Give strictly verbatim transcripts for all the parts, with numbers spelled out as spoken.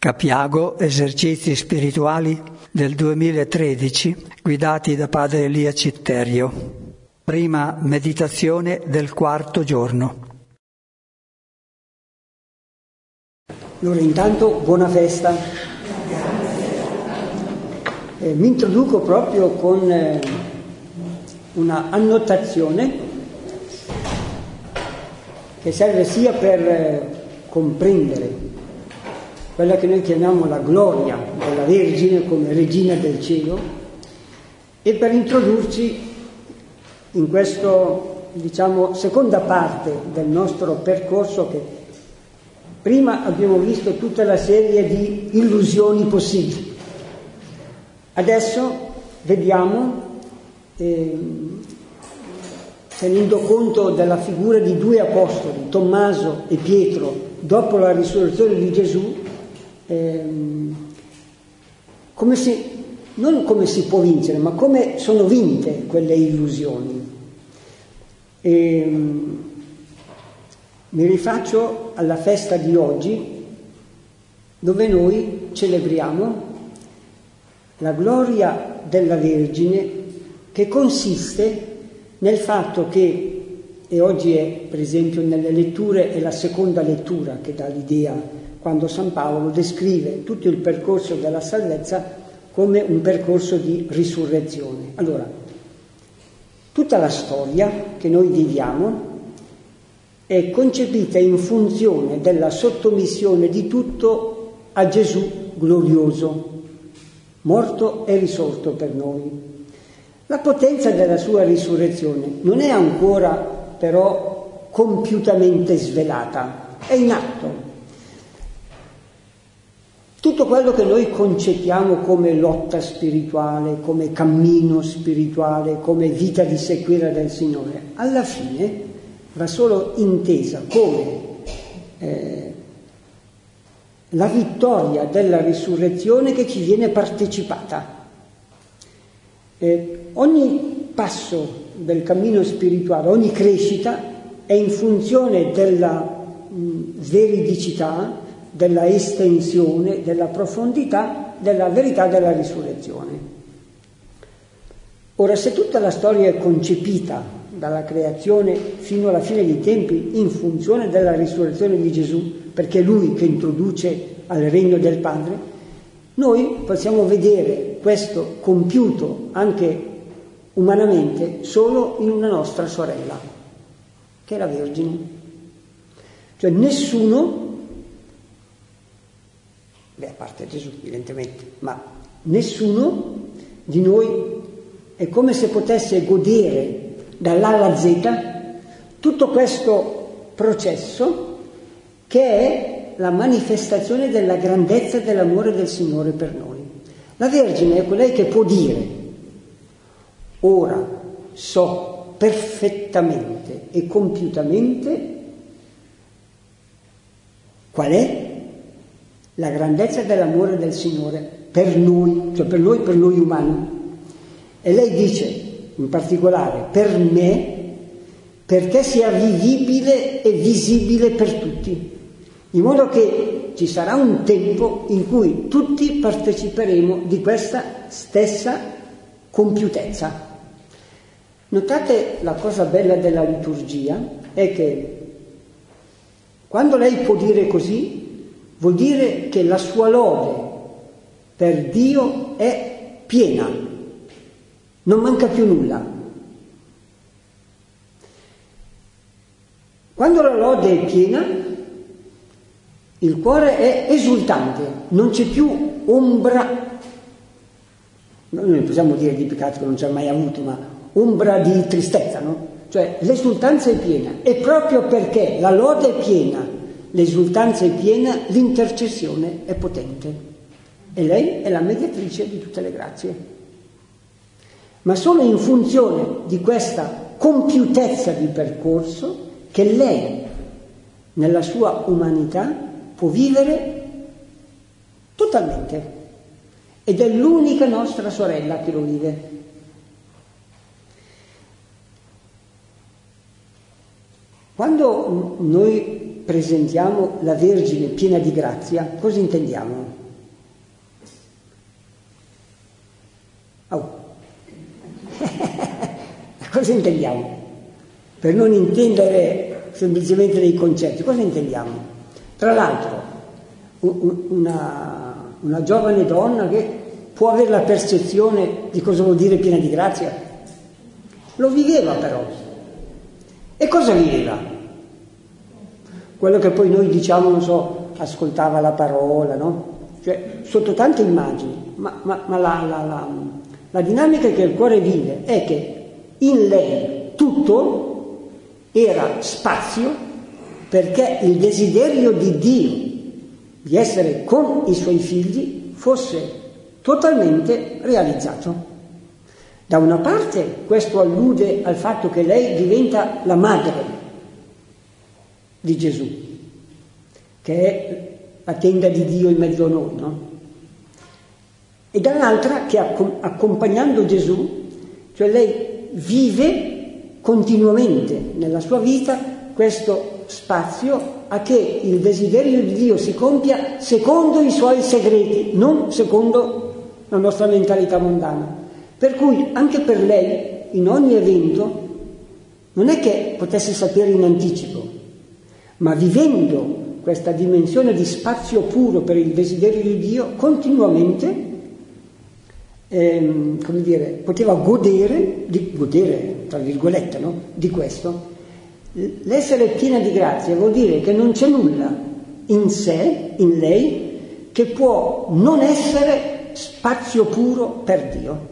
Capiago, esercizi spirituali del duemilatredici, guidati da padre Elia Citterio. Prima meditazione del quarto giorno. Allora, intanto buona festa. Eh, mi introduco proprio con eh, una annotazione che serve sia per eh, comprendere quella che noi chiamiamo la gloria della Vergine come regina del cielo e per introdurci in questa, diciamo, seconda parte del nostro percorso che prima abbiamo visto tutta la serie di illusioni possibili. Adesso vediamo, eh, tenendo conto della figura di due apostoli, Tommaso e Pietro, dopo la risurrezione di Gesù, ehm, come si, non come si può vincere, ma come sono vinte quelle illusioni. E, mi rifaccio alla festa di oggi, dove noi celebriamo la gloria della Vergine, che consiste nel fatto che, e oggi è per esempio nelle letture, è la seconda lettura che dà l'idea, quando San Paolo descrive tutto il percorso della salvezza come un percorso di risurrezione. Allora, tutta la storia che noi viviamo è concepita in funzione della sottomissione di tutto a Gesù glorioso, morto e risorto per noi. La potenza della sua risurrezione non è ancora però compiutamente svelata, è in atto. Tutto quello che noi concepiamo come lotta spirituale, come cammino spirituale, come vita di seguire del Signore, alla fine va solo intesa come eh, la vittoria della risurrezione che ci viene partecipata. Eh, ogni passo del cammino spirituale, ogni crescita è in funzione della mh, veridicità, della estensione, della profondità, della verità della risurrezione. Ora, se tutta la storia è concepita dalla creazione fino alla fine dei tempi in funzione della risurrezione di Gesù, perché è Lui che introduce al regno del Padre, noi possiamo vedere questo compiuto anche umanamente solo in una nostra sorella, che è la Vergine. Cioè nessuno, beh, a parte Gesù evidentemente, ma nessuno di noi è come se potesse godere dall'A alla Z tutto questo processo che è la manifestazione della grandezza e dell'amore del Signore per noi. La Vergine è colei che può dire: ora so perfettamente e compiutamente qual è la grandezza dell'amore del Signore per noi, cioè per noi, per noi umani. E lei dice in particolare per me, perché sia vivibile e visibile per tutti, in modo che ci sarà un tempo in cui tutti parteciperemo di questa stessa compiutezza. Notate la cosa bella della liturgia è che quando lei può dire così, vuol dire che la sua lode per Dio è piena, non manca più nulla. Quando la lode è piena, il cuore è esultante, non c'è più ombra, noi non possiamo dire di peccato che non c'è mai avuto, ma ombra di tristezza, no? Cioè l'esultanza è piena, e proprio perché la lode è piena, l'esultanza è piena, l'intercessione è potente, e lei è la mediatrice di tutte le grazie. Ma solo in funzione di questa compiutezza di percorso che lei, nella sua umanità, può vivere totalmente, ed è l'unica nostra sorella che lo vive. Quando noi presentiamo la Vergine piena di grazia, cosa intendiamo? Oh. Cosa intendiamo? Per non intendere semplicemente dei concetti, cosa intendiamo? Tra l'altro, una, una giovane donna che può avere la percezione di cosa vuol dire piena di grazia, lo viveva però. E cosa viveva? Quello che poi noi diciamo, non so, ascoltava la parola, no? Cioè, sotto tante immagini, ma, ma, ma la, la, la, la dinamica che il cuore vive è che in lei tutto era spazio perché il desiderio di Dio di essere con i suoi figli fosse totalmente realizzato. Da una parte questo allude al fatto che lei diventa la madre di Gesù, che è la tenda di Dio in mezzo a noi, no? E dall'altra che accompagnando Gesù, cioè lei vive continuamente nella sua vita questo spazio a che il desiderio di Dio si compia secondo i suoi segreti, non secondo la nostra mentalità mondana. Per cui anche per lei, in ogni evento, non è che potesse sapere in anticipo, ma vivendo questa dimensione di spazio puro per il desiderio di Dio, continuamente Ehm, come dire, poteva godere, di, godere tra virgolette, no? Di questo. L'essere piena di grazia vuol dire che non c'è nulla in sé, in lei, che può non essere spazio puro per Dio.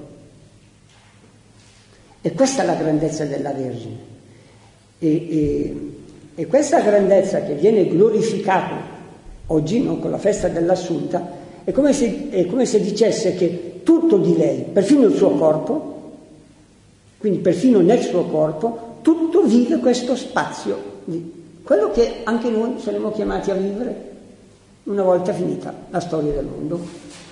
E questa è la grandezza della Vergine. E, e, e questa grandezza che viene glorificata oggi, no? Con la festa dell'Assunta, è come se, è come se dicesse che tutto di lei, perfino il suo corpo, quindi perfino nel suo corpo, tutto vive questo spazio, quello che anche noi saremo chiamati a vivere una volta finita la storia del mondo.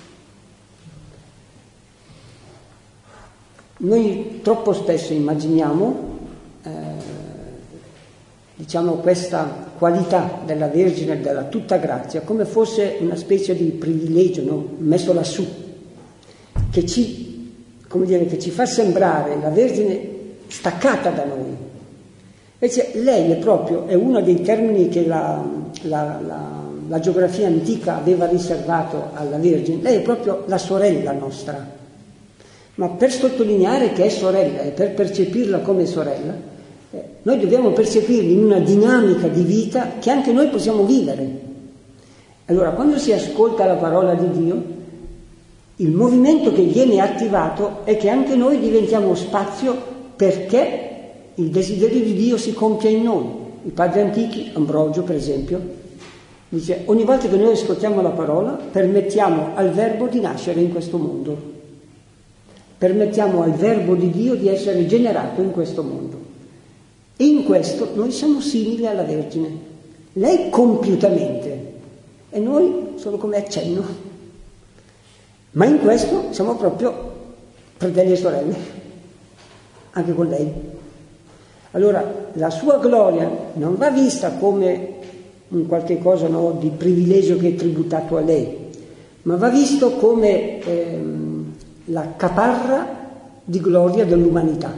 Noi troppo spesso immaginiamo, eh, diciamo, questa qualità della Vergine e della tutta grazia come fosse una specie di privilegio, no? Messo lassù, che ci, come dire, che ci fa sembrare la Vergine staccata da noi. Invece lei è proprio, è uno dei termini che la, la, la, la geografia antica aveva riservato alla Vergine, lei è proprio la sorella nostra. Ma per sottolineare che è sorella e per percepirla come sorella, eh, noi dobbiamo percepirla in una dinamica di vita che anche noi possiamo vivere. Allora, quando si ascolta la parola di Dio, il movimento che viene attivato è che anche noi diventiamo spazio perché il desiderio di Dio si compia in noi. I padri antichi, Ambrogio per esempio, dice: ogni volta che noi ascoltiamo la parola permettiamo al verbo di nascere in questo mondo, permettiamo al verbo di Dio di essere generato in questo mondo, e in questo noi siamo simili alla Vergine, lei compiutamente e noi solo come accenno. Ma in questo siamo proprio fratelli e sorelle, anche con lei. Allora, la sua gloria non va vista come un qualche cosa, no, di privilegio che è tributato a lei, ma va visto come ehm, la caparra di gloria dell'umanità.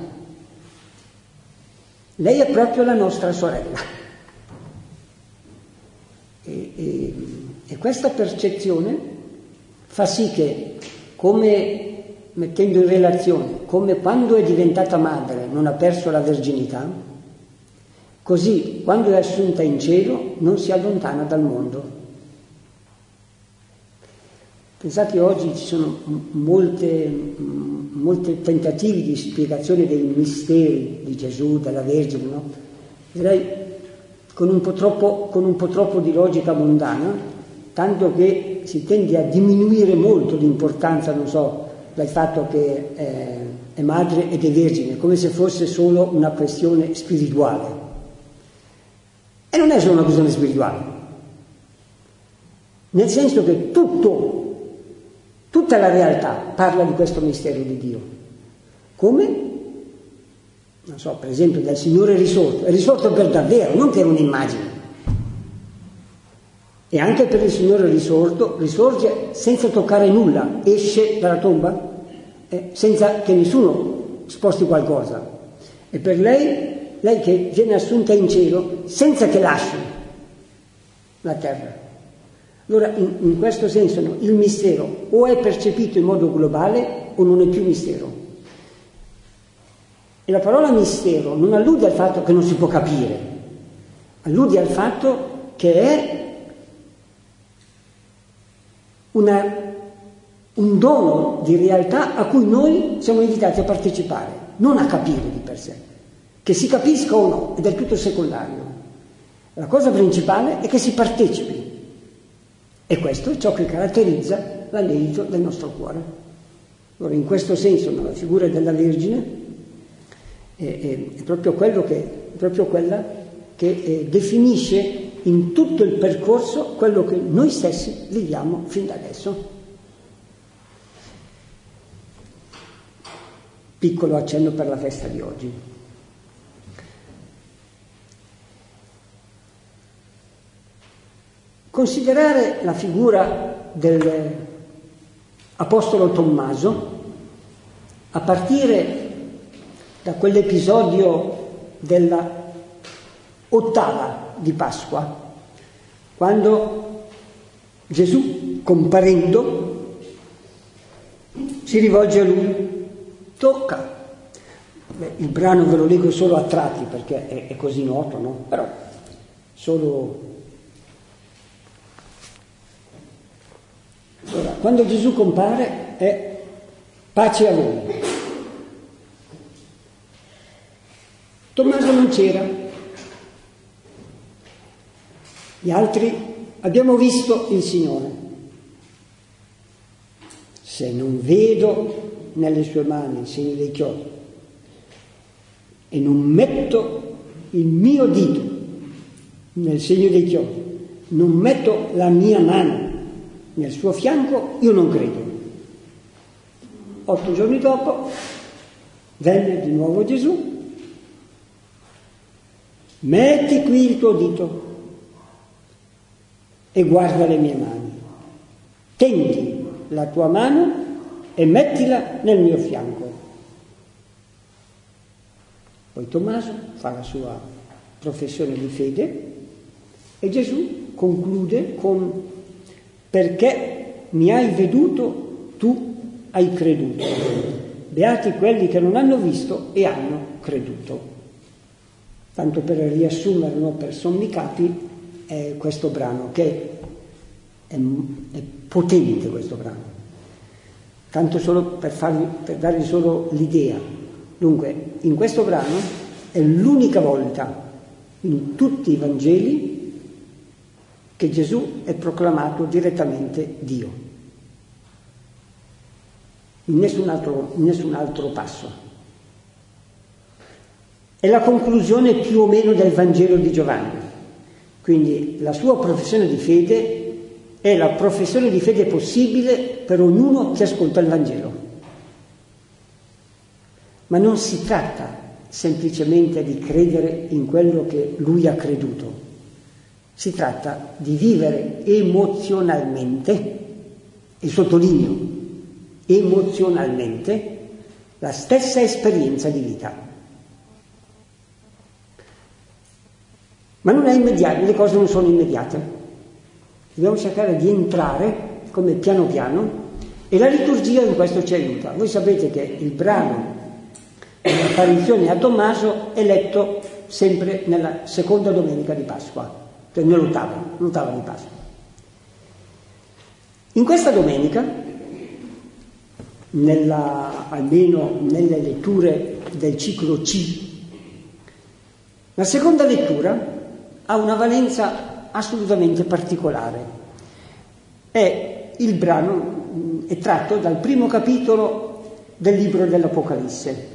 Lei è proprio la nostra sorella. E, e, e questa percezione fa sì che, come mettendo in relazione, come quando è diventata madre non ha perso la verginità, così quando è assunta in cielo non si allontana dal mondo. Pensate, oggi ci sono molte, molte tentativi di spiegazione dei misteri di Gesù, della Vergine, no? Direi con un po' troppo, con un po' troppo di logica mondana, tanto che si tende a diminuire molto l'importanza, non so, dal fatto che eh, è madre ed è vergine, come se fosse solo una questione spirituale. E non è solo una questione spirituale, nel senso che tutto, tutta la realtà parla di questo mistero di Dio. Come? Non so, per esempio, del Signore risorto. È risorto per davvero, non per un'immagine. E anche per il Signore risorto, risorge senza toccare nulla, esce dalla tomba eh, senza che nessuno sposti qualcosa. E per lei, lei che viene assunta in cielo, senza che lasci la terra. Allora, in, in questo senso, no, il mistero o è percepito in modo globale o non è più mistero. E la parola mistero non allude al fatto che non si può capire, allude al fatto che è una, un dono di realtà a cui noi siamo invitati a partecipare, non a capire di per sé. Che si capisca o no è del tutto secondario. La cosa principale è che si partecipi. E questo è ciò che caratterizza l'anelito del nostro cuore. Allora, in questo senso, la figura della Vergine è, è, è, proprio, quello che, è proprio quella che eh, definisce in tutto il percorso quello che noi stessi viviamo fin da adesso. Piccolo accenno per la festa di oggi. Considerare la figura dell'Apostolo Tommaso a partire da quell'episodio della ottava di Pasqua, quando Gesù, comparendo, si rivolge a lui, tocca. Beh, il brano ve lo leggo solo a tratti perché è, è così noto, no? Però solo... Allora, quando Gesù compare è pace a voi. Tommaso non c'era. Gli altri abbiamo visto il Signore. Se non vedo nelle sue mani il segno dei chiodi e non metto il mio dito nel segno dei chiodi, non metto la mia mano nel suo fianco, io non credo. Otto giorni dopo venne di nuovo Gesù, metti qui il tuo dito e guarda le mie mani, tendi la tua mano e mettila nel mio fianco. Poi Tommaso fa la sua professione di fede e Gesù conclude con: perché mi hai veduto, tu hai creduto. Beati quelli che non hanno visto e hanno creduto. Tanto per riassumere, no, per sommi capi, è questo brano, che è, è potente questo brano. Tanto solo per, farvi, per darvi solo l'idea. Dunque, in questo brano è l'unica volta in tutti i Vangeli che Gesù è proclamato direttamente Dio, in nessun altro, in nessun altro passo. È la conclusione più o meno del Vangelo di Giovanni, quindi la sua professione di fede è la professione di fede possibile per ognuno che ascolta il Vangelo. Ma non si tratta semplicemente di credere in quello che lui ha creduto. Si tratta di vivere emozionalmente, e sottolineo, emozionalmente, la stessa esperienza di vita. Ma non è immediato, le cose non sono immediate. Dobbiamo cercare di entrare come piano piano, e la liturgia in questo ci aiuta. Voi sapete che il brano dell'apparizione a Tommaso è letto sempre nella seconda domenica di Pasqua, cioè nell'ottava, l'ottava di Pasqua. In questa domenica, nella, almeno nelle letture del ciclo C, la seconda lettura ha una valenza assolutamente particolare. È il brano è tratto dal primo capitolo del libro dell'Apocalisse.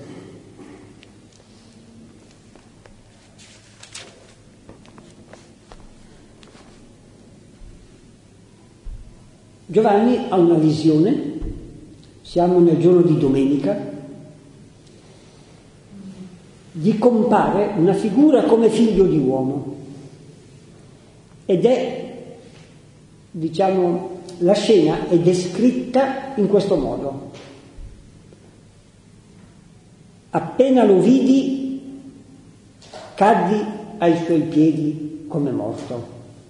Giovanni ha una visione, siamo nel giorno di domenica, gli compare una figura come figlio di uomo ed è diciamo, la scena è descritta in questo modo. Appena lo vidi, caddi ai suoi piedi come morto.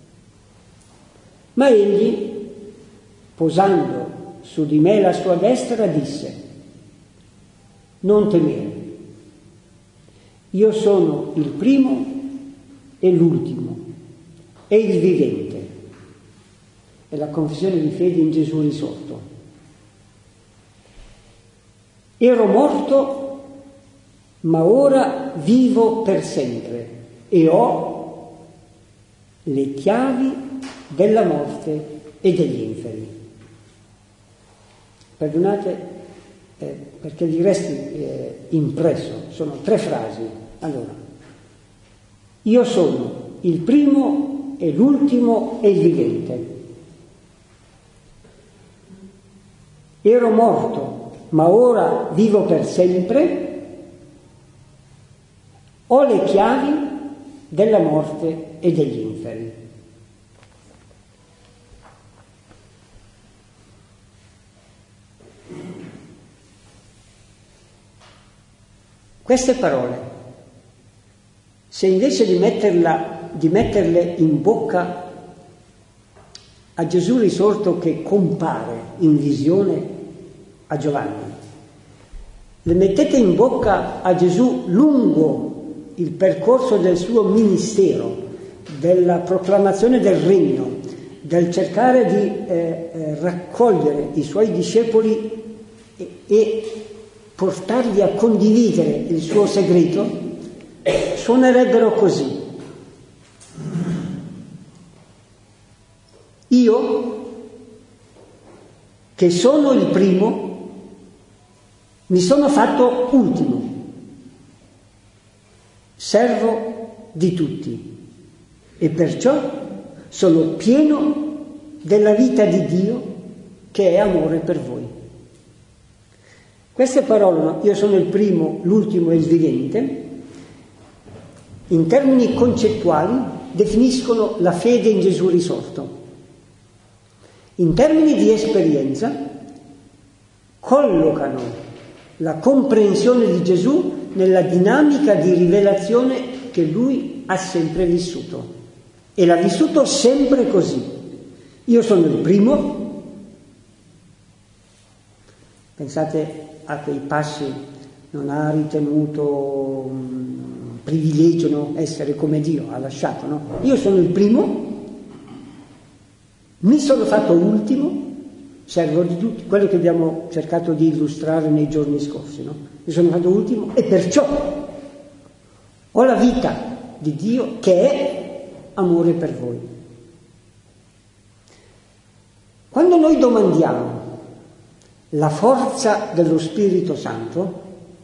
Ma egli, posando su di me la sua destra, disse: non temere, io sono il primo e l'ultimo e il vivente. È la confessione di fede in Gesù risorto. Ero morto, ma ora vivo per sempre e ho le chiavi della morte e degli inferi. Perdonate eh, perché vi resti eh, impresso, sono tre frasi. Allora, io sono il primo e l'ultimo e il vivente. Ero morto, ma ora vivo per sempre. Ho le chiavi della morte e degli inferi. Queste parole, se invece di, metterla, di metterle in bocca a Gesù risorto che compare in visione a Giovanni, le mettete in bocca a Gesù lungo il percorso del suo ministero, della proclamazione del regno, del cercare di eh, eh, raccogliere i suoi discepoli e, e portarli a condividere il suo segreto, suonerebbero così: io, che sono il primo, mi sono fatto ultimo, servo di tutti e perciò sono pieno della vita di Dio che è amore per voi. Queste parole, io sono il primo, l'ultimo e il vivente, in termini concettuali definiscono la fede in Gesù risorto. In termini di esperienza collocano la comprensione di Gesù nella dinamica di rivelazione che lui ha sempre vissuto, e l'ha vissuto sempre così. Io sono il primo. Pensate a quei passi, non ha ritenuto um, privilegio, no? Essere come Dio, ha lasciato, no? Io sono il primo, mi sono fatto ultimo, servo di tutti, quello che abbiamo cercato di illustrare nei giorni scorsi, no? Mi sono fatto ultimo e perciò ho la vita di Dio che è amore per voi. Quando noi domandiamo la forza dello Spirito Santo,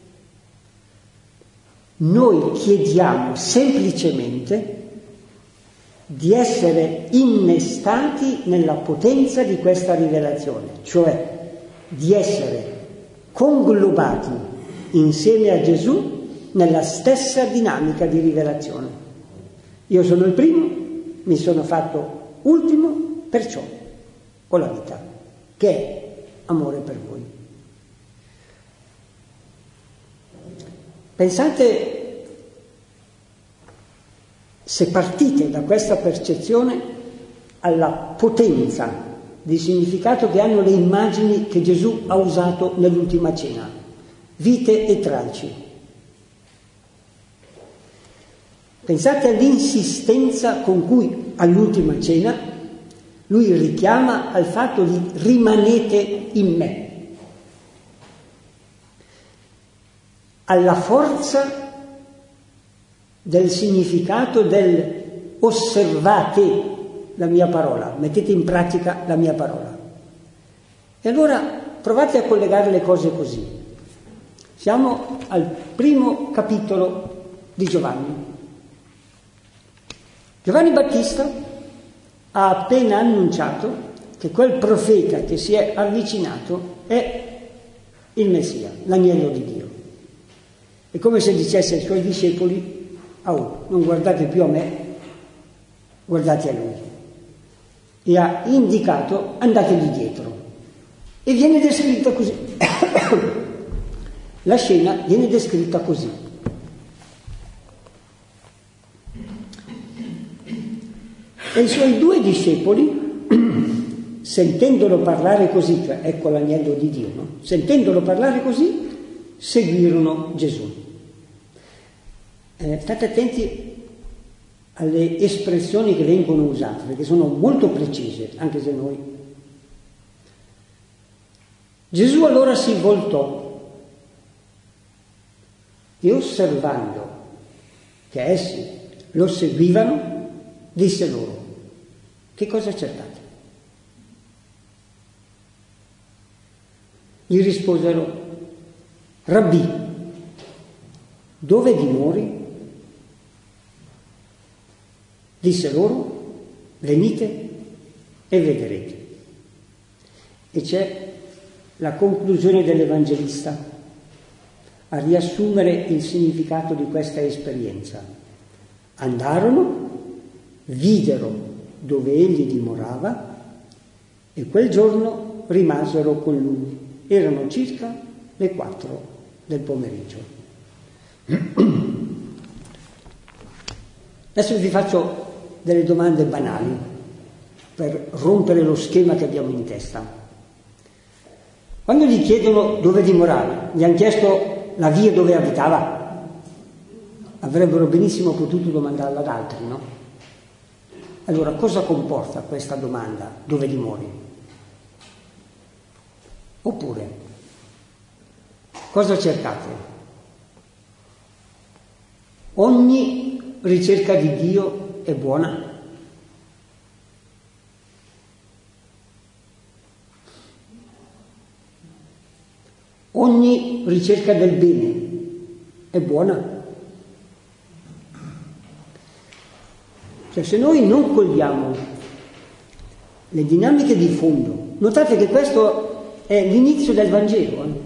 noi chiediamo semplicemente di essere innestati nella potenza di questa rivelazione, cioè di essere conglobati insieme a Gesù nella stessa dinamica di rivelazione. Io sono il primo, mi sono fatto ultimo, perciò ho la vita, che è amore per voi. Pensate, se partite da questa percezione, alla potenza di significato che hanno le immagini che Gesù ha usato nell'ultima cena, vite e tralci. Pensate all'insistenza con cui all'ultima cena lui richiama al fatto di rimanete in me, alla forza del significato del osservate la mia parola, mettete in pratica la mia parola. E allora provate a collegare le cose così. Siamo al primo capitolo di Giovanni. Giovanni Battista ha appena annunciato che quel profeta che si è avvicinato è il Messia, l'agnello di Dio. È come se dicesse ai suoi discepoli: oh, non guardate più a me, guardate a lui. e ha indicato andategli dietro. E viene descritta così. La scena viene descritta così. E i suoi due discepoli, sentendolo parlare così, cioè ecco l'agnello di Dio, no? Sentendolo parlare così, seguirono Gesù. Eh, state attenti alle espressioni che vengono usate, perché sono molto precise, anche se noi. Gesù allora si voltò e, osservando che essi lo seguivano, disse loro: che cosa cercate? Gli risposero: Rabbì, dove dimori? Disse loro: venite e vedrete. E c'è la conclusione dell'Evangelista a riassumere il significato di questa esperienza. Andarono, videro dove egli dimorava e quel giorno rimasero con lui. Erano circa le quattro del pomeriggio. Adesso vi faccio delle domande banali per rompere lo schema che abbiamo in testa. Quando gli chiedono dove dimorava, gli hanno chiesto la via dove abitava? Avrebbero benissimo potuto domandarla ad altri, no? Allora, cosa comporta questa domanda, dove dimori? Oppure, cosa cercate? Ogni ricerca di Dio è buona? Ogni ricerca del bene è buona? Cioè, se noi non cogliamo le dinamiche di fondo, notate che questo è l'inizio del Vangelo, eh?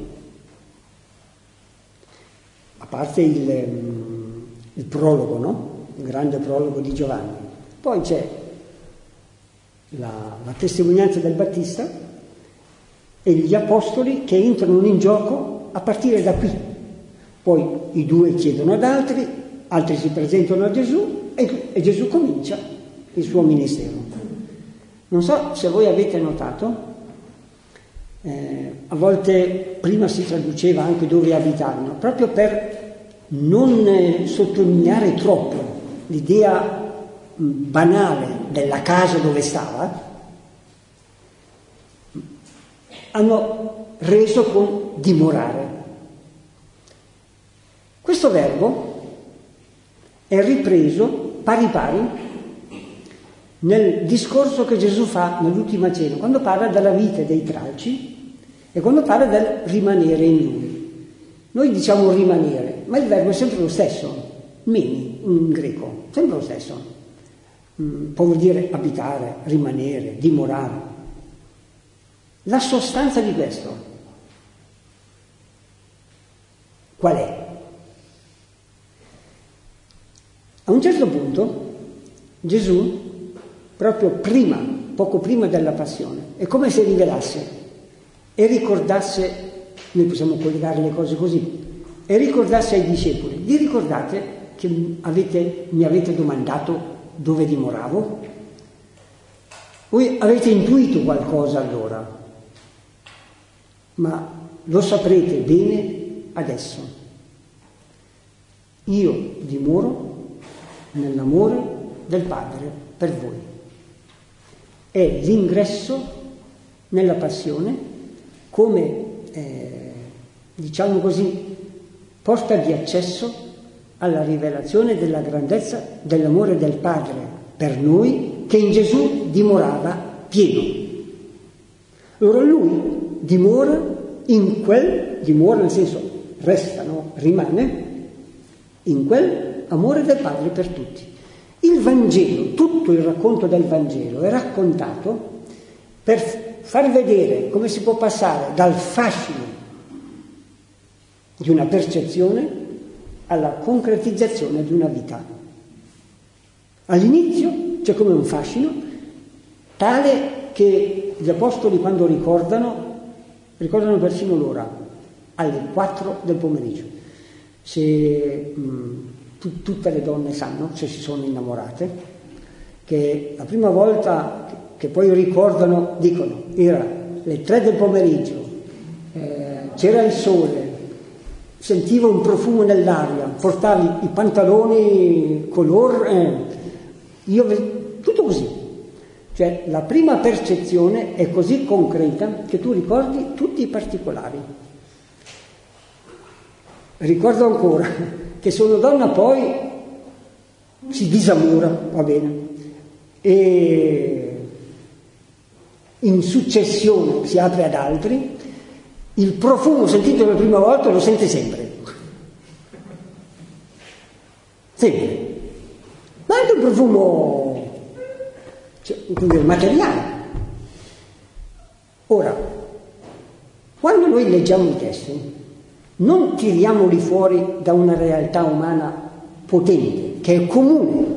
A parte il, il prologo, no? Il grande prologo di Giovanni. Poi c'è la, la testimonianza del Battista e gli apostoli che entrano in gioco a partire da qui. Poi i due chiedono ad altri, altri si presentano a Gesù e, e Gesù comincia il suo ministero. Non so se voi avete notato, eh, a volte prima si traduceva anche dove abitavano, proprio per non eh, sottolineare troppo l'idea mh, banale della casa dove stava. Hanno reso con dimorare. Questo verbo è ripreso pari pari nel discorso che Gesù fa nell'ultima cena, quando parla della vite dei tralci e quando parla del rimanere in lui. Noi diciamo rimanere, ma il verbo è sempre lo stesso, meni in greco, sempre lo stesso. Mm, può vuol dire abitare, rimanere, dimorare. La sostanza di questo qual è? A un certo punto Gesù, proprio prima, poco prima della passione, è come se rivelasse e ricordasse, noi possiamo collegare le cose così, e ricordasse ai discepoli: vi ricordate che avete, mi avete domandato dove dimoravo? Voi avete intuito qualcosa allora, ma lo saprete bene adesso. Io dimoro nell'amore del Padre per voi. È l'ingresso nella passione come, eh, diciamo così, porta di accesso alla rivelazione della grandezza dell'amore del Padre per noi, che in Gesù dimorava pieno. Allora lui dimora in quel, dimora nel senso resta, no? Rimane in quel amore del Padre per tutti. Il Vangelo, tutto il racconto del Vangelo è raccontato per far vedere come si può passare dal fascino di una percezione alla concretizzazione di una vita. All'inizio c'è come un fascino tale che gli apostoli, quando ricordano, ricordano persino l'ora, alle quattro del pomeriggio. Se mh, tu, tutte le donne sanno, se si sono innamorate, che la prima volta che, che poi ricordano, dicono, era le tre del pomeriggio, eh, c'era il sole, sentivo un profumo nell'aria, portavi i pantaloni color, eh, io, tutto così. Cioè la prima percezione è così concreta che tu ricordi tutti i particolari. Ricordo ancora che sono donna, poi si disamora, va bene, e in successione si apre ad altri. Il profumo sentito la prima volta lo sente sempre. Sempre. Ma anche un profumo, cioè, materiale. Ora, quando noi leggiamo i testi, non tiriamoli fuori da una realtà umana potente, che è comune.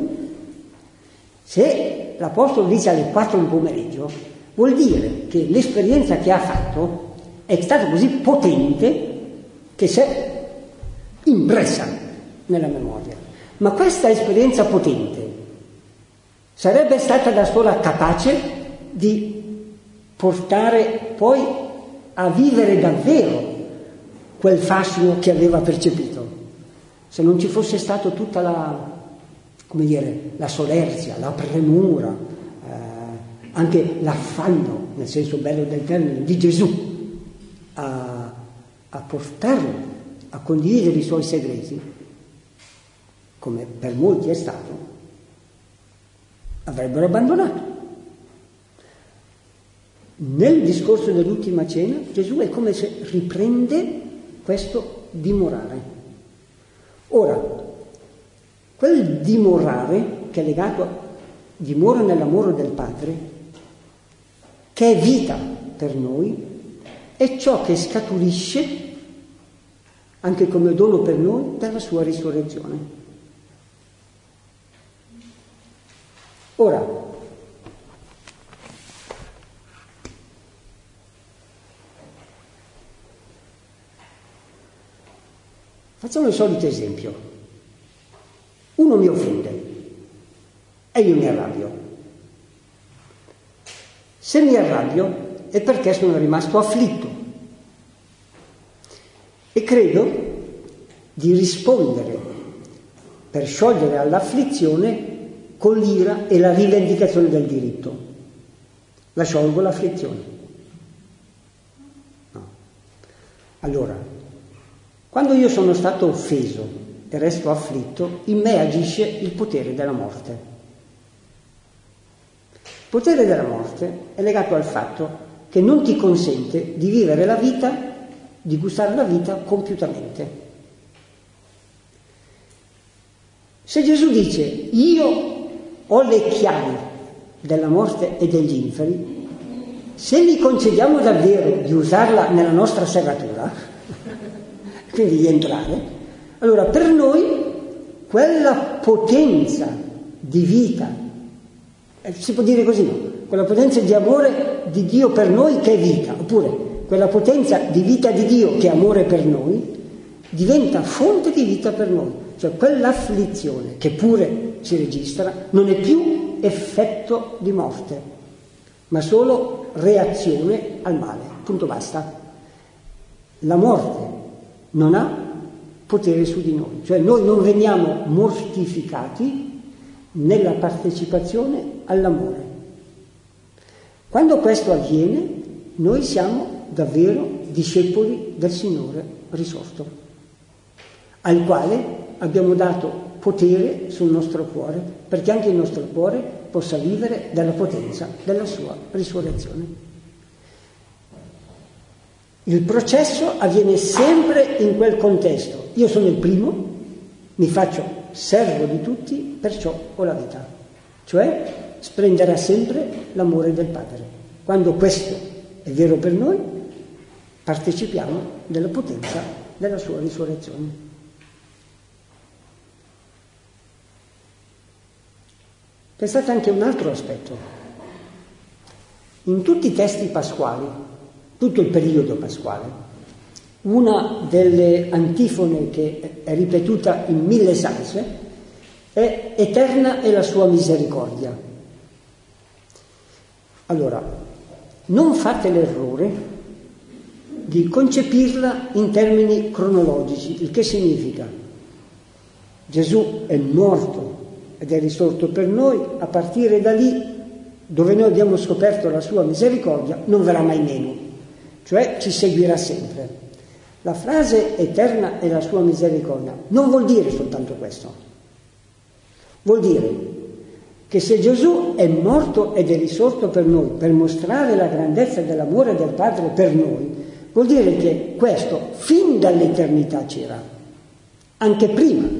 Se l'Apostolo dice alle quattro del pomeriggio, vuol dire che l'esperienza che ha fatto è stata così potente che si è impressa nella memoria. Ma questa esperienza potente sarebbe stata da sola capace di portare poi a vivere davvero quel fascino che aveva percepito, se non ci fosse stato tutta la, come dire, la solerzia, la premura, eh, anche l'affanno, nel senso bello del termine, di Gesù a, a portarlo, a condividere i suoi segreti, come per molti è stato, avrebbero abbandonato. Nel discorso dell'ultima cena Gesù è come se riprende questo dimorare. Ora, quel dimorare che è legato a dimora nell'amore del Padre, che è vita per noi, è ciò che scaturisce anche come dono per noi dalla sua risurrezione. Ora, facciamo il solito esempio. Uno mi offende e io mi arrabbio. Se mi arrabbio è perché sono rimasto afflitto e credo di rispondere per sciogliere all'afflizione con l'ira e la rivendicazione del diritto. La sciolgo l'afflizione. No. Allora, quando io sono stato offeso e resto afflitto, in me agisce il potere della morte. Il potere della morte è legato al fatto che non ti consente di vivere la vita, di gustare la vita compiutamente. Se Gesù dice io ho le chiavi della morte e degli inferi, se gli concediamo davvero di usarla nella nostra serratura, quindi di entrare, allora per noi quella potenza di vita, eh, si può dire così, no? Quella potenza di amore di Dio per noi che è vita, oppure quella potenza di vita di Dio che è amore per noi, diventa fonte di vita per noi. Cioè quell'afflizione che pure si registra non è più effetto di morte, ma solo reazione al male, punto basta. La morte non ha potere su di noi, cioè noi non veniamo mortificati nella partecipazione all'amore. Quando questo avviene, noi siamo davvero discepoli del Signore risorto, al quale abbiamo dato potere sul nostro cuore, perché anche il nostro cuore possa vivere della potenza della sua risurrezione. Il processo avviene sempre in quel contesto. Io sono il primo, mi faccio servo di tutti, perciò ho la vita. Cioè splenderà sempre l'amore del Padre. Quando questo è vero per noi, partecipiamo della potenza della sua risurrezione. Pensate anche a un altro aspetto. In tutti i testi pasquali, tutto il periodo pasquale, una delle antifone che è ripetuta in mille salse è eterna è la sua misericordia. Allora, non fate l'errore di concepirla in termini cronologici, il che significa Gesù è morto ed è risorto per noi, a partire da lì, dove noi abbiamo scoperto la sua misericordia, non verrà mai meno, cioè ci seguirà sempre. La frase eterna è la sua misericordia non vuol dire soltanto questo, vuol dire che se Gesù è morto ed è risorto per noi, per mostrare la grandezza dell'amore del Padre per noi, vuol dire che questo fin dall'eternità c'era, anche prima.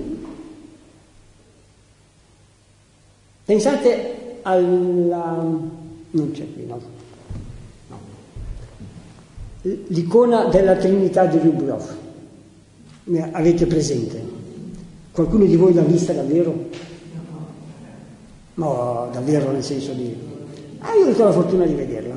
Pensate alla... non c'è qui, no? L'icona della Trinità di Ryubrov, avete presente? Qualcuno di voi l'ha vista davvero? No, davvero nel senso di... Ah, io ho avuto la fortuna di vederla.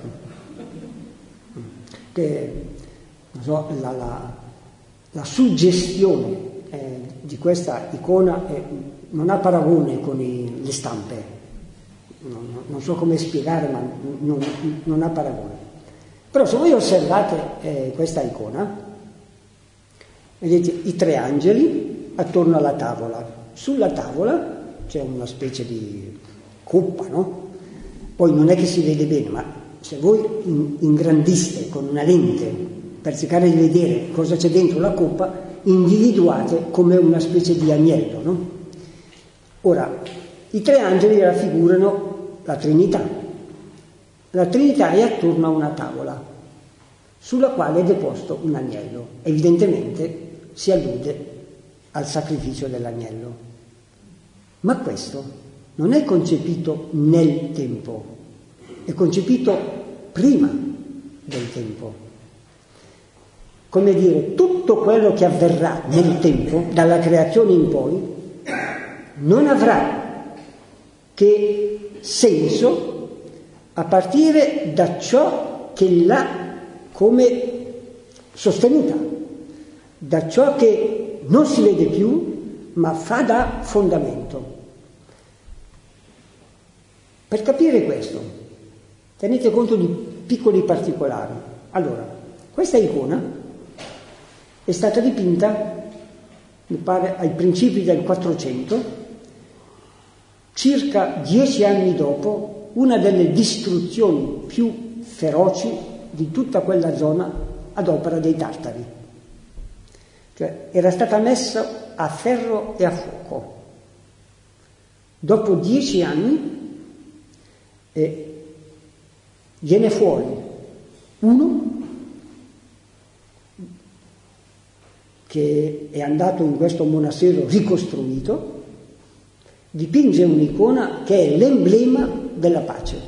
Che, non so, la, la, la suggestione eh, di questa icona eh, non ha paragone con i, le stampe. Non, non so come spiegare, ma non, non ha paragone. Però se voi osservate eh, questa icona, vedete i tre angeli attorno alla tavola. Sulla tavola c'è una specie di coppa, no? Poi non è che si vede bene, ma se voi ingrandiste con una lente per cercare di vedere cosa c'è dentro la coppa, individuate come una specie di agnello, no? Ora, i tre angeli raffigurano la Trinità. La Trinità è attorno a una tavola sulla quale è deposto un agnello. Evidentemente si allude al sacrificio dell'agnello. Ma questo non è concepito nel tempo, è concepito prima del tempo. Come dire, tutto quello che avverrà nel tempo, dalla creazione in poi, non avrà che senso a partire da ciò che l'ha come sostenuta, da ciò che non si vede più, ma fa da fondamento. Per capire questo, tenete conto di piccoli particolari. Allora, questa icona è stata dipinta, mi pare, ai principi del Quattrocento, circa dieci anni dopo una delle distruzioni più feroci di tutta quella zona ad opera dei tartari. Cioè era stata messa a ferro e a fuoco. Dopo dieci anni eh, viene fuori uno che è andato in questo monastero ricostruito, dipinge un'icona che è l'emblema della pace.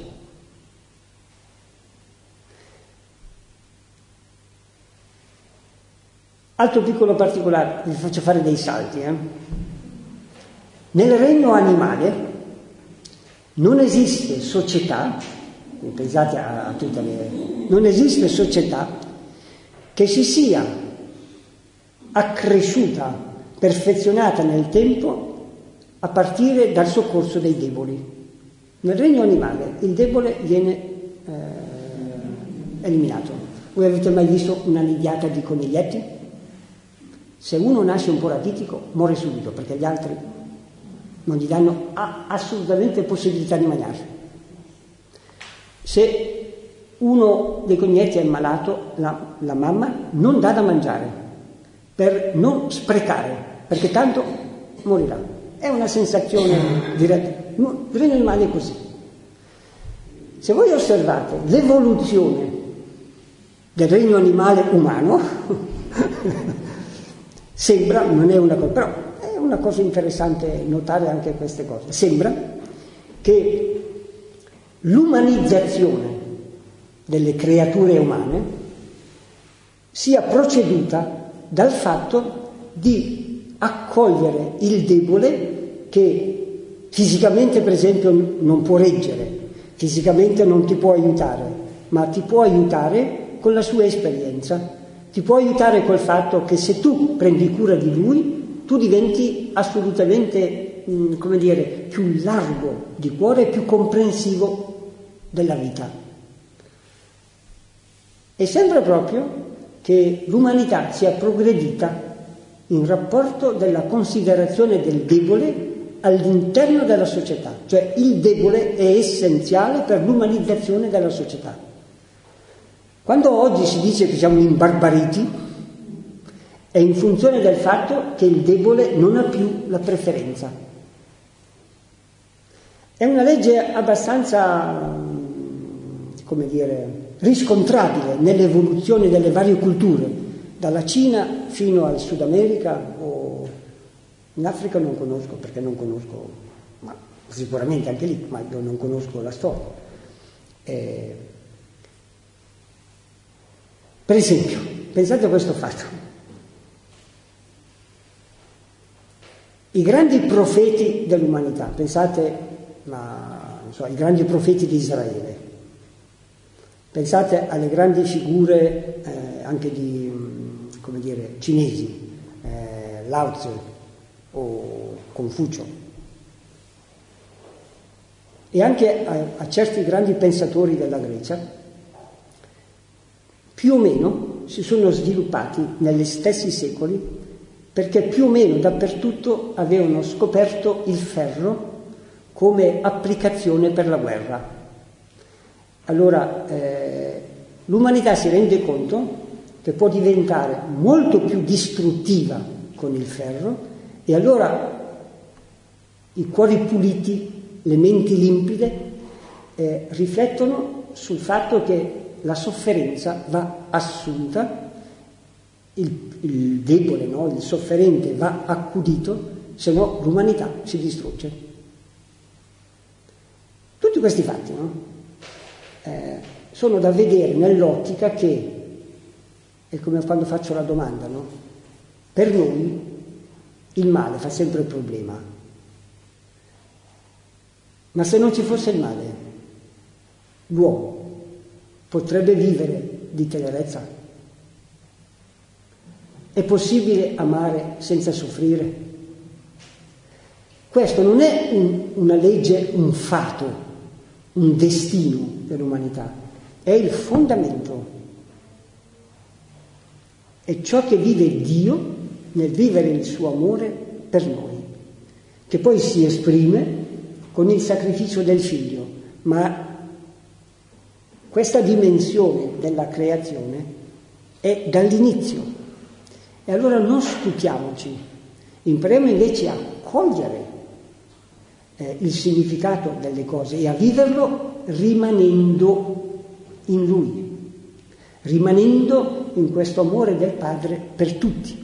Altro piccolo particolare, vi faccio fare dei salti. Eh? Nel regno animale non esiste società, pensate a, a tutte le... non esiste società che si sia accresciuta, perfezionata nel tempo a partire dal soccorso dei deboli. Nel regno animale il debole viene eh, eliminato. Voi avete mai visto una nidiata di coniglietti? Se uno nasce un po' ratitico, muore subito, perché gli altri non gli danno assolutamente possibilità di mangiare. Se uno dei coniglietti è malato, la, la mamma non dà da mangiare, per non sprecare, perché tanto morirà. È una sensazione diretta. Il regno animale è così. Se voi osservate l'evoluzione del regno animale umano, sembra, non è una cosa, però è una cosa interessante notare anche queste cose. Sembra che l'umanizzazione delle creature umane sia proceduta dal fatto di accogliere il debole che fisicamente, per esempio, non può reggere, fisicamente non ti può aiutare, ma ti può aiutare con la sua esperienza, ti può aiutare col fatto che se tu prendi cura di lui, tu diventi assolutamente, mh, come dire, più largo di cuore e più comprensivo della vita. E sembra proprio che l'umanità sia progredita in rapporto della considerazione del debole all'interno della società, cioè il debole è essenziale per l'umanizzazione della società. Quando oggi si dice che siamo imbarbariti, è in funzione del fatto che il debole non ha più la preferenza. È una legge abbastanza, come dire, riscontrabile nell'evoluzione delle varie culture, dalla Cina fino al Sud America, o in Africa non conosco, perché non conosco, ma sicuramente anche lì, ma io non conosco la storia. Eh, per esempio, pensate a questo fatto. I grandi profeti dell'umanità, pensate ma, non so, ai grandi profeti di Israele, pensate alle grandi figure eh, anche di, come dire, cinesi, eh, Lao Tzu o Confucio, e anche a, a certi grandi pensatori della Grecia, più o meno si sono sviluppati negli stessi secoli, perché più o meno dappertutto avevano scoperto il ferro come applicazione per la guerra. Allora eh, l'umanità si rende conto che può diventare molto più distruttiva con il ferro, e allora i cuori puliti, le menti limpide eh, riflettono sul fatto che la sofferenza va assunta, il, il debole, no? Il sofferente va accudito, se no l'umanità si distrugge. Tutti questi fatti, no? eh, sono da vedere nell'ottica che, è come quando faccio la domanda, no? Per noi il male fa sempre il problema, ma se non ci fosse il male, l'uomo potrebbe vivere di tenerezza? È possibile amare senza soffrire? Questo non è un, una legge, un fato, un destino dell'umanità, è il fondamento. È ciò che vive Dio nel vivere il suo amore per noi, che poi si esprime con il sacrificio del figlio, ma questa dimensione della creazione è dall'inizio. E allora non stupiamoci, impariamo invece a cogliere eh, il significato delle cose e a viverlo rimanendo in Lui, rimanendo in questo amore del Padre per tutti.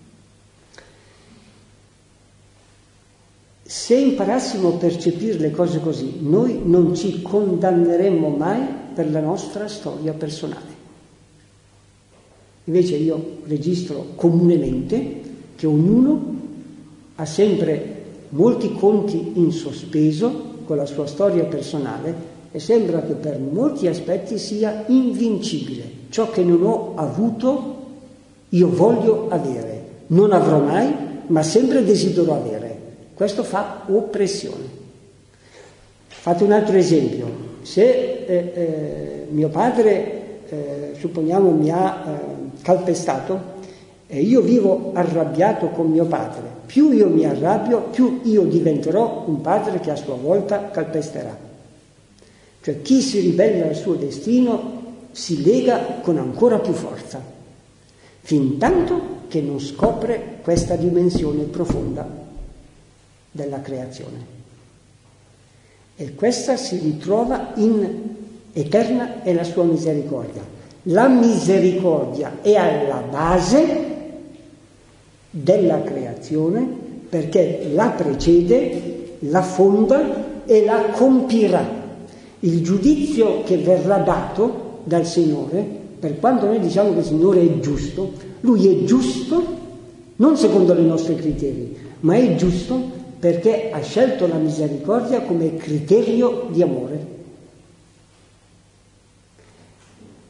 Se imparassimo a percepire le cose così, noi non ci condanneremmo mai per la nostra storia personale. Invece io registro comunemente che ognuno ha sempre molti conti in sospeso con la sua storia personale e sembra che per molti aspetti sia invincibile. Ciò che non ho avuto io voglio avere, non avrò mai, ma sempre desidero avere. Questo fa oppressione. Fate un altro esempio. Se eh, eh, mio padre, eh, supponiamo, mi ha eh, calpestato e io vivo arrabbiato con mio padre, più io mi arrabbio, più io diventerò un padre che a sua volta calpesterà. Cioè chi si ribella al suo destino si lega con ancora più forza, fin tanto che non scopre questa dimensione profonda della creazione. E questa si ritrova in eterna è la sua misericordia. La misericordia è alla base della creazione perché la precede, la fonda e la compirà. Il giudizio che verrà dato dal Signore, per quanto noi diciamo che il Signore è giusto, Lui è giusto non secondo i nostri criteri, ma è giusto perché ha scelto la misericordia come criterio di amore.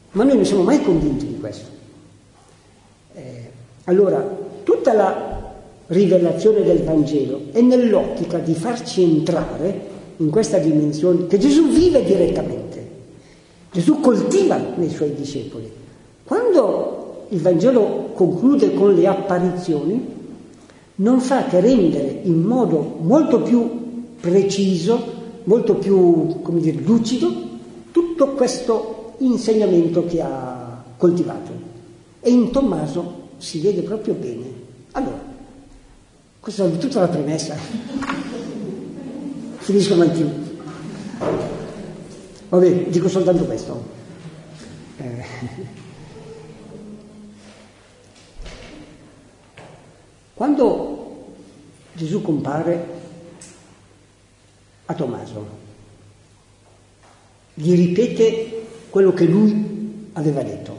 ma noi non siamo mai convinti di questo. Eh, allora, tutta la rivelazione del Vangelo è nell'ottica di farci entrare in questa dimensione che Gesù vive direttamente. Gesù coltiva nei suoi discepoli. Quando il Vangelo conclude con le apparizioni, non fa che rendere in modo molto più preciso, molto più, come dire, lucido, tutto questo insegnamento che ha coltivato. E in Tommaso si vede proprio bene. Allora, questa è tutta la premessa. Finisco un attimo. Vabbè, dico soltanto questo. Eh. Quando Gesù compare a Tommaso, gli ripete quello che lui aveva detto.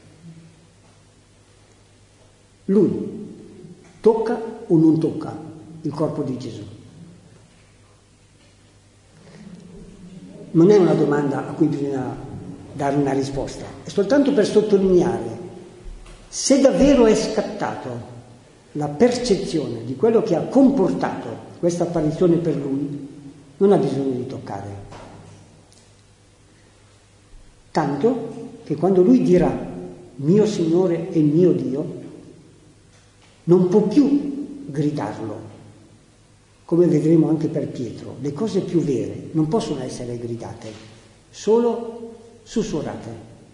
Lui tocca o non tocca il corpo di Gesù? Non è una domanda a cui bisogna dare una risposta, è soltanto per sottolineare se davvero è scattato la percezione di quello che ha comportato questa apparizione per lui, non ha bisogno di toccare. Tanto che quando lui dirà mio Signore e mio Dio, non può più gridarlo, come vedremo anche per Pietro. Le cose più vere non possono essere gridate, solo sussurrate.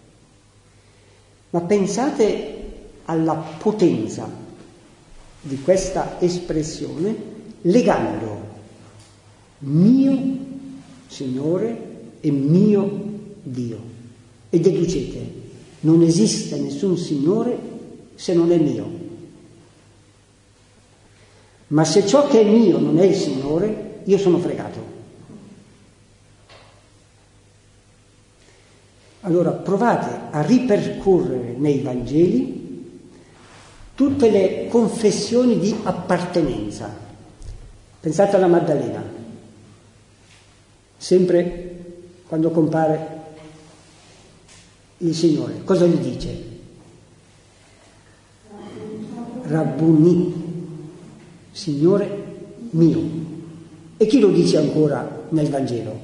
Ma pensate alla potenza di questa espressione legando mio Signore e mio Dio e deducete, non esiste nessun Signore se non è mio. Ma se ciò che è mio non è il Signore, io sono fregato. Allora provate a ripercorrere nei Vangeli tutte le confessioni di appartenenza. Pensate alla Maddalena, sempre quando compare il Signore, cosa gli dice? Rabbuni, Signore mio. E chi lo dice ancora nel Vangelo?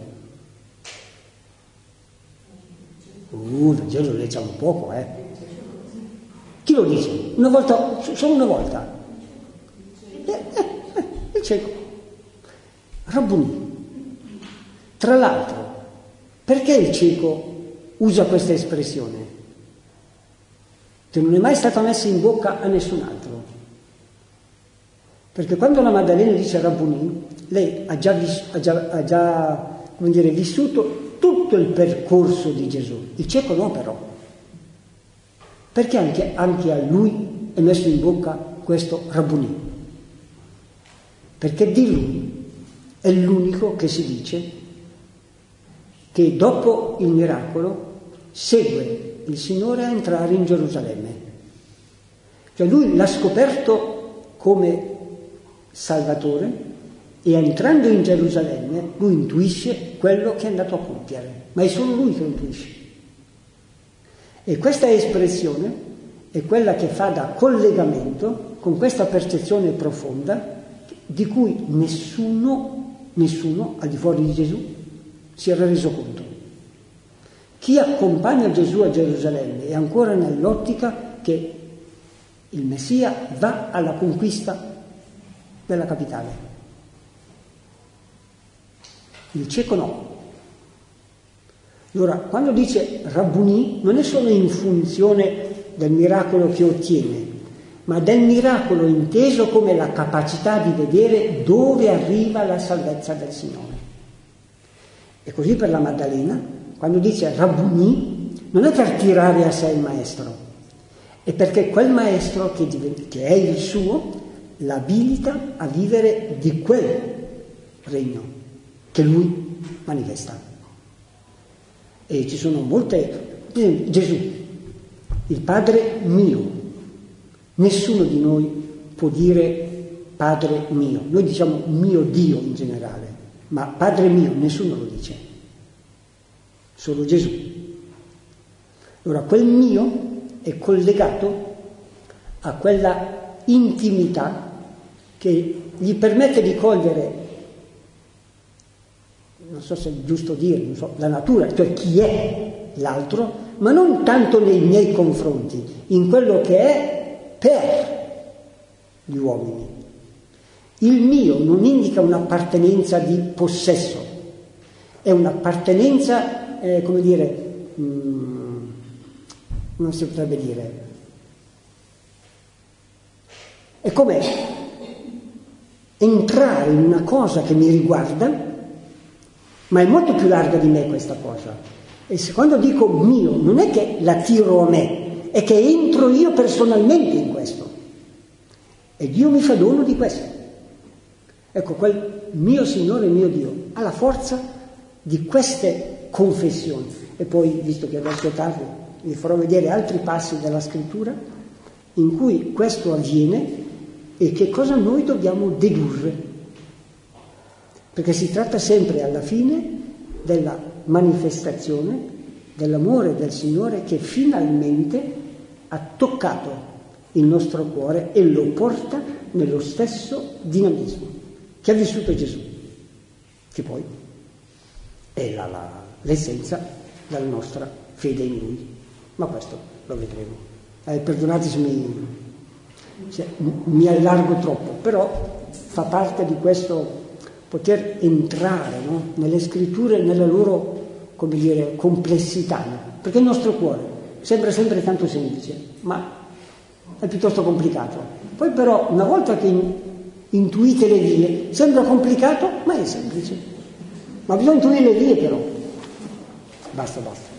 Uh, il Vangelo lo leggiamo poco, eh? Chi lo dice? Una volta, solo una volta. Eh, eh, eh, il cieco. Rabbuni. Tra l'altro, perché il cieco usa questa espressione? Che non è mai stata messa in bocca a nessun altro. Perché quando la Maddalena dice Rabbuni, lei ha già, vis- ha già, ha già come dire, vissuto tutto il percorso di Gesù. Il cieco no, però. Perché anche, anche a lui è messo in bocca questo Rabbuni? Perché di lui è l'unico che si dice che dopo il miracolo segue il Signore a entrare in Gerusalemme. Cioè lui l'ha scoperto come Salvatore e entrando in Gerusalemme lui intuisce quello che è andato a compiere, ma è solo lui che lo intuisce. E questa espressione è quella che fa da collegamento con questa percezione profonda di cui nessuno, nessuno al di fuori di Gesù si era reso conto. Chi accompagna Gesù a Gerusalemme è ancora nell'ottica che il Messia va alla conquista della capitale. Il cieco no. Allora, quando dice Rabbuni, non è solo in funzione del miracolo che ottiene, ma del miracolo inteso come la capacità di vedere dove arriva la salvezza del Signore. E così per la Maddalena, quando dice Rabbuni, non è per tirare a sé il maestro, è perché quel maestro che, che è il suo l'abilita a vivere di quel regno che lui manifesta. E ci sono molte... Gesù, il Padre mio. Nessuno di noi può dire Padre mio. Noi diciamo mio Dio in generale, ma Padre mio nessuno lo dice. Solo Gesù. Allora quel mio è collegato a quella intimità che gli permette di cogliere, non so se è giusto dire, non so, la natura, cioè chi è l'altro, ma non tanto nei miei confronti, in quello che è per gli uomini. Il mio non indica un'appartenenza di possesso, è un'appartenenza, eh, come dire, mh, non si potrebbe dire, è come entrare in una cosa che mi riguarda, ma è molto più larga di me questa cosa. E se quando dico mio, non è che la tiro a me, è che entro io personalmente in questo. E Dio mi fa dono di questo. Ecco, quel mio Signore, mio Dio, ha la forza di queste confessioni. E poi, visto che adesso è tardi, vi farò vedere altri passi della Scrittura in cui questo avviene e che cosa noi dobbiamo dedurre. Perché si tratta sempre alla fine della manifestazione dell'amore del Signore che finalmente ha toccato il nostro cuore e lo porta nello stesso dinamismo che ha vissuto Gesù, che poi è la, la, l'essenza della nostra fede in Lui. Ma questo lo vedremo. Eh, perdonate se mi, se mi allargo troppo, però fa parte di questo poter entrare, no, nelle scritture, nella loro, come dire, complessità, no? Perché il nostro cuore sembra sempre tanto semplice, ma è piuttosto complicato. Poi però, una volta che in, intuite le vie, sembra complicato, ma è semplice. Ma bisogna intuire le vie però. Basta, basta.